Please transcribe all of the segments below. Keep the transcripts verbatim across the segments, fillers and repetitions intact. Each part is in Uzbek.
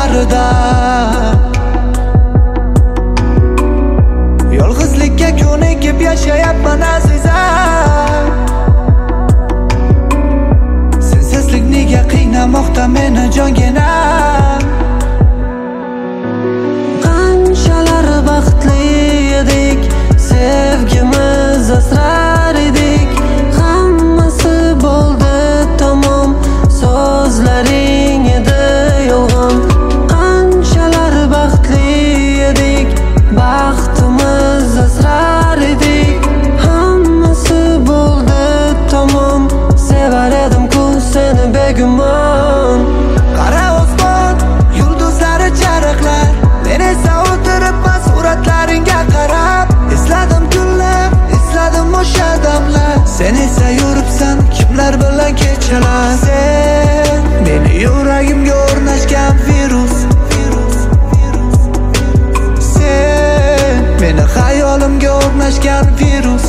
yo'llarida. Yolg'izlikka ko'nikib yashayapman azizam. Sensizlik nega qiynamoqda meni jonginam. Qanchalar baxtli edik, sevgimiz asrar edik. Hammasi bo'ldi tamom, so'zlaring edi yolg'on. Qanchalar baxtli edik, baxtimiz asrar edik. Hammasi bo'ldi tamom, sevar edim-ku seni begumon. Qara osmon, yulduzlari charaqlar, men esa o'tiribman suratlaringga qarab. Esladim kunlar, esladim o'sha damlar. Sen esa yuribsan kimlar bilan kechalar. Sen meni yuragimga o'rnashgan virus. Sen meni xayolimga o'rnashgan virus.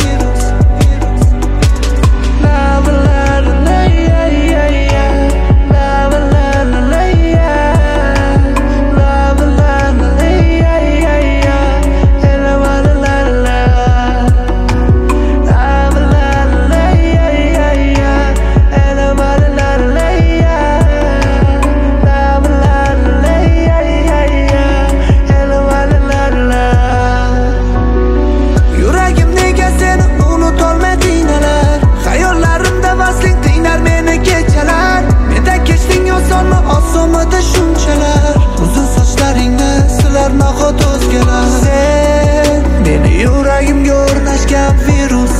Osomada shunchalar, uzun sochlaringni silar nahot o'zgalar. Sen meni yuragimga o'rnashgan virus.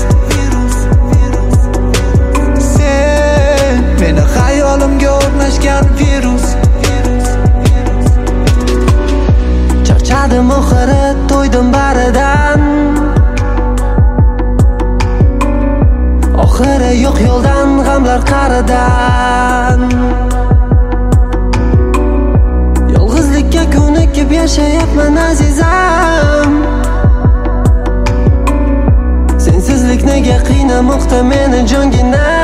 Sen meni xayolimga o'rnashgan virus. Charchadim oxiri, to'ydim baridan. Oxiri yo'q yo'ldan, g'amlar qaridan. Ko'nikib yashayapman azizam. Sensizlik nega qiynamoqda meni jonginam.